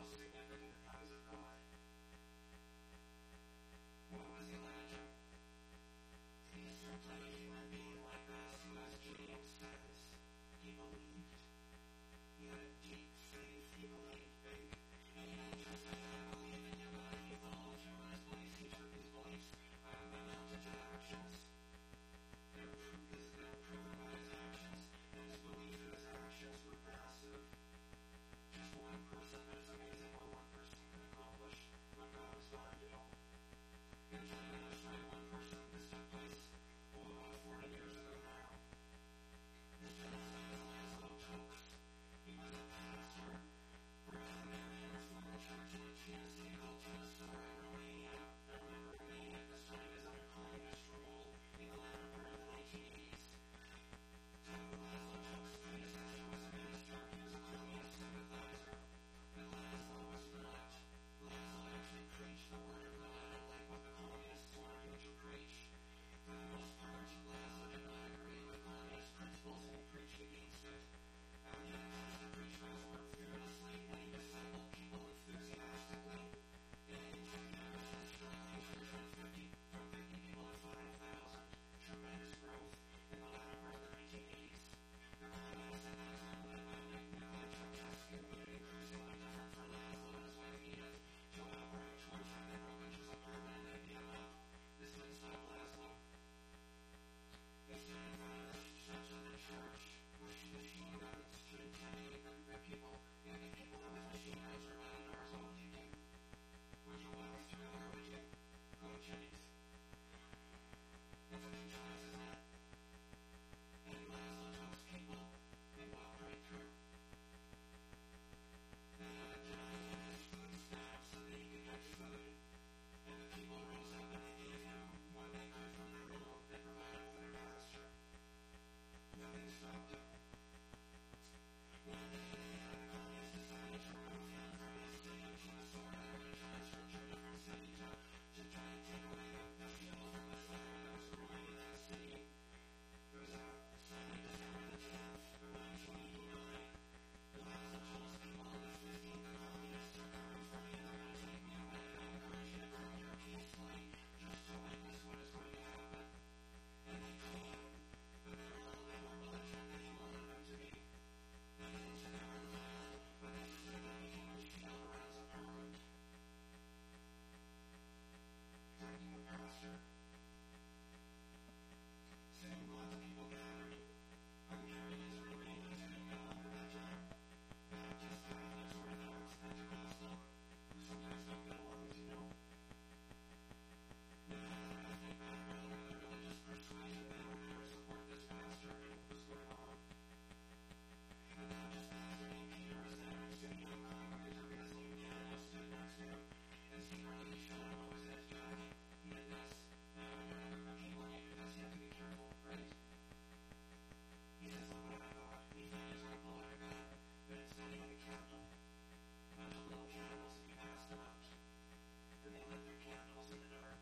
significant in the eyes of God. What was Elijah? He is simply a human being like us who, as James says, he believed. He had a deep faith. He believed big. And he didn't just say, I believe in you, but he followed through on his beliefs. He took his beliefs and mounted to actions. They were proven by his actions, and his belief in his actions were massive. Just one person, but it's amazing what one person can accomplish when God is behind it all. I'm going to tell you another story of one person. This took place about 40 years ago now. This gentleman's name is Laszlo Tokes. He was a pastor for a seminary and reformed church in Tennessee called Timisoara in Romania. I remember Romania at this time as under communist rule in the latter part of the 1980s. So Laszlo Tokes' predecessor was a minister. He was a communist sympathizer. But Laszlo was not. Laszlo actually preached the word of God unlike what the communists wanted him to preach. For the most part, Laszlo did not agree with communist principles and he preached against it. He didn't just preach God's word fearlessly, and he discipled people enthusiastically. In 2 years, his church went from 50 people to 5,000. Tremendous growth in the latter part of the 1980s. The communists at that time, led by Nikolai Ceausescu, made it increasingly different for Laszlo and his wife Edith to operate towards him. They broke into his apartment and they beat him up. This didn't stop Laszlo. They stood in front of the steps of the church with machine guns to intimidate the people. You get people with machine guns are not indoors. What would you do? Would you walk through or would you go to Jenny's? It's a big choice, isn't it? And Laszlo Tokes people, they walked right through. They denied him his food stamps so that he could get food. And the people rose up and they gave him what they could from their room. They provided for their pastor. Nothing stopped him. One day, the communists decided to remove him from his city of Timisoara. They were going to transfer him to a different city to try and take away the fuel from the fire that was growing in that city. It was Sunday, December the 10th of 1989. Laszlo told his people on the 15th, the communists are coming for me. They're going to take me away. I encourage you to come here peacefully just to witness what is going to happen. And they came, but they were a little bit more belligerent than he wanted them to be. They didn't say they were violent, but they stood and became a shield around his apartment. Taking the pastor. Soon lots of people gathered. Hungarians, Romanians, didn't know under that time. Baptists, Catholics, Orthodox, Pentecostal, who sometimes don't get along, as you know. They had their ethnic background or their religious persuasion. They would never support this pastor and what was going on. And now just pastor named Peter was there and soon young converts took his name down and stood next to him. And secretly showed him what was his job. He did this. Now when you're in a group of people and you do this, you have to be careful, right? He says, look what I got. He found his own pull out a gun, but instead he had a candle. A bunch of little candles and he passed them out. And they lit their candles in the dark.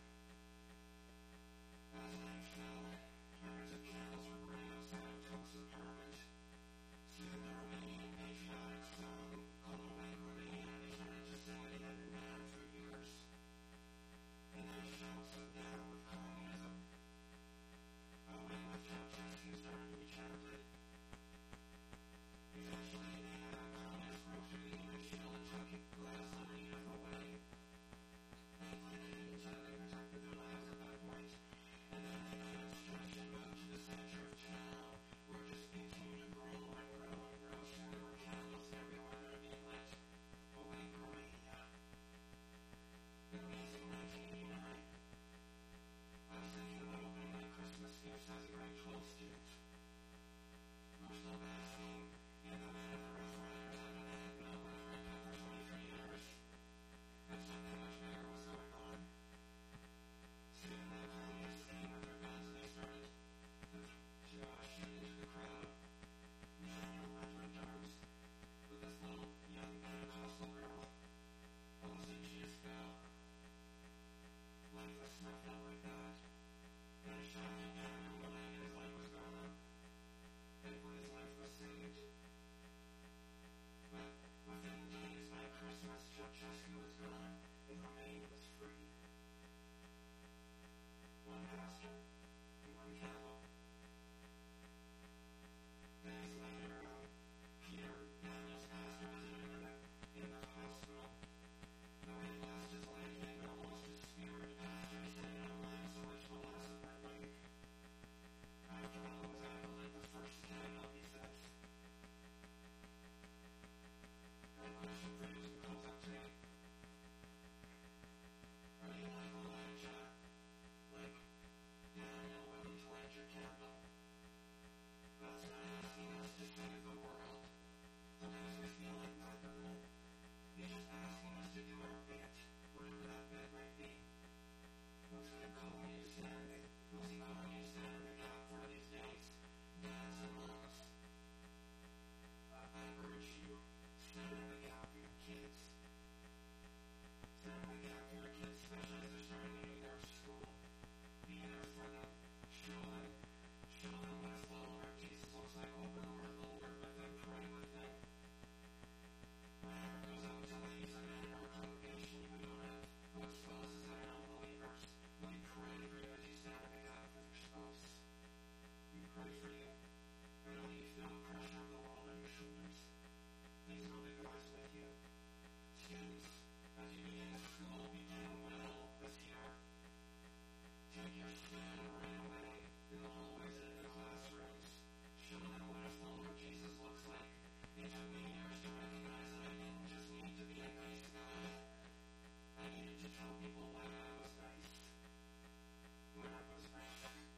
As night fell, hundreds of candles were burning outside of Tokes' apartment. Soon the Romanian patriotic song called Awake Romania, they started to sing it had been banned for years. And then shouts of down with communism. Awake with Ceausescu started to be chanted. Eventually, the communists broke through the human shield and took Laszlo and Edith away. Thankfully, they didn't they protected their lives at that point. And then they made a demonstration moved to the center of town, where it just continued to grow and grow and grow. Soon there were candles everywhere that are being lit. Awake Romania. An amazing 1989. I was thinking about opening my Christmas gifts as a grade 12 student. There's no bad thing. And the man of the Rough Riders had been open for a couple 23 years. And something much bigger was going on. Soon the communists came with their guns and they started to shoot into the crowd. Nathaniel left linked arms with this little young Pentecostal girl. All of a sudden she just fell. Life was snuffed out like that. And a shot came down into the leg and his life was gone. Thankfully his life was saved. But within days by Christmas, Ceausescu was gone, and Remain was free. One pastor and one candle. Days later, Peter, Daniel's pastor, visited him in the hospital. Though he had lost his leg, he had not lost his spirit. Pastor said, "I'm lying so much the loss of my leg. After all, was I believe the first candle," he says. I have a question for you as we close up today. Are you like Elijah? Like Daniel, willing to light your candle? God's not asking us to save the world. Sometimes we feel like God doesn't. He's just asking us to do our bit, whatever that bit might be. What's God calling you to stand? Who's He calling you to stand in the gap for these days? Dads and moms. I urge you, stand in the gap for your kids. Stand in the gap for your kids, especially as they're starting a new year of school. Be there for them. Show them what a follower of Jesus looks like. Open the word of the Lord with them. Pray with them. My heart goes out to ladies and men in our congregation who don't have good spouses that are unbelievers. We pray for you as you stand in the gap for your spouse. We pray for you. I know you feel the pressure of the world on your shoulders. Please know that God is with you. Students, as you begin school, begin well this year. Take your stand right away in the hallways and in the classrooms. Show them what a follower of Jesus looks like. It took me years to recognize that I didn't just need to be a nice guy. I needed to tell people why I was nice. When I was bad.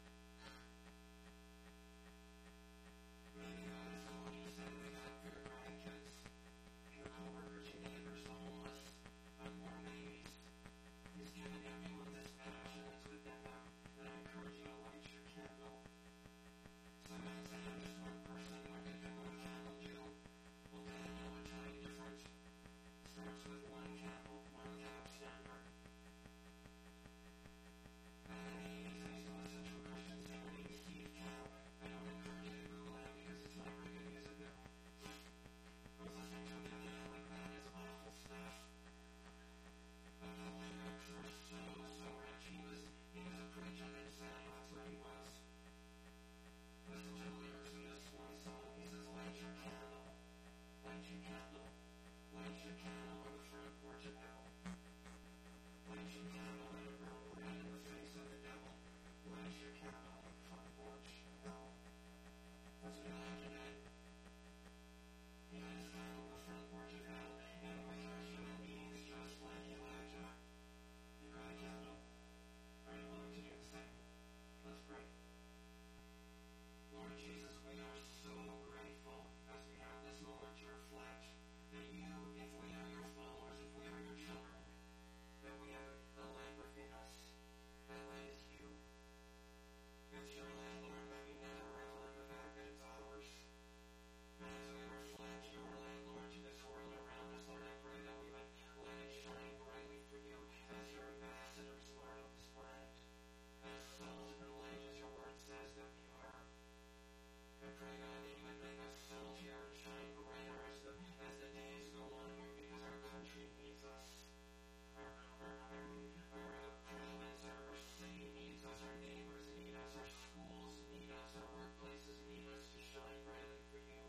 Maybe God is calling you to stand in the gap for your grandkids, your coworkers, your neighbors, the homeless, unborn babies. He's given everyone this passion that's within them, and I encourage you to light your candle. Somebody say, "I'm just one person, what can one candle do?" Well, Daniel would tell you different. Starts with one candle, one cap standard. I used to listen to a Christian singer named Steve Cap. I don't encourage you to Google him because it's not very good music now. I was listening to him the other day, like, that is awful stuff. But the lyrics were so rich. He was a preacher that said that's what he was. Listen to the lyrics of this one song. He says, "Light your candle, light your candle, light your candle on the front porch of hell. Light your candle and it will burn in the face of the devil. Light your candle on the front porch of hell." That's what Elijah did. He lit his candle on the front porch of hell, and we are human beings just like Elijah. You got a candle. Are you willing to do the same? Let's pray. Lord Jesus, we are so grateful as we have this moment to reflect that you, if we are your followers, if we are your children, that we have a light within us. That light is you. It's your light, Lord, that we never revel in the fact that it's ours. And as we reflect your light, Lord, to this world around us, Lord, I pray that we would let it shine brightly for you as your ambassadors, Lord, of this planet. As salt and light, as your word says that we are. I pray, God, that you would make us saltier and shine brighter as the days go on, because our country needs us. Our province, our city needs us, our neighbors need us, our schools need us, our workplaces need us to shine brightly for you.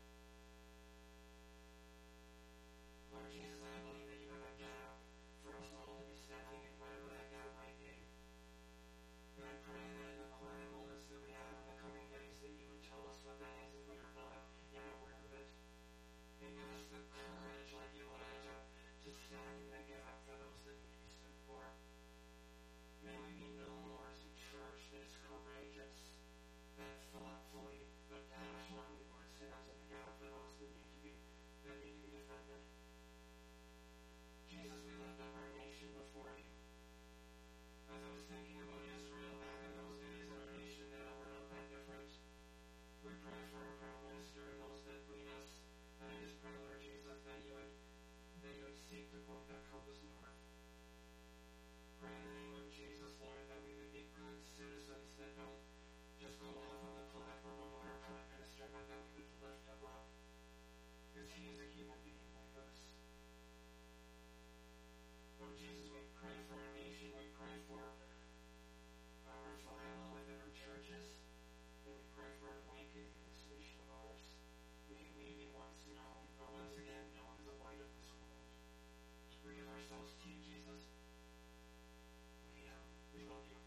Lord Jesus, I believe that you have a gap for us all to be standing in, whatever that gap might be. And I pray that in the quiet moments that we have in the coming days, that you would tell us what that is if we are not yet aware of it. And give us the courage, like Elijah, to stand in the gap for those that need to be stood for. May we be known, Lord, as a church that is courageous, that thoughtfully, but passionately, Lord, stands in the gap for those that need to be defended. Jesus, we lift up our nation before you. As I was thinking about Israel back in those days, and our nation now, we're not that different. We pray for our Prime Minister and those that lead us. And I just pray, Lord Jesus, that you would seek to point that compass north. Pray in the name of Jesus, Lord, that we would be good citizens that don't just go off on the platform of our Prime Minister, but that we would lift him up. Because he is a human being like us. Lord Jesus, we pray for our nation. We pray for our revival within our churches. And we pray for an awakening in this nation of ours. We be once known, or once again known as the light of this world. We give ourselves to you, Jesus. We love you.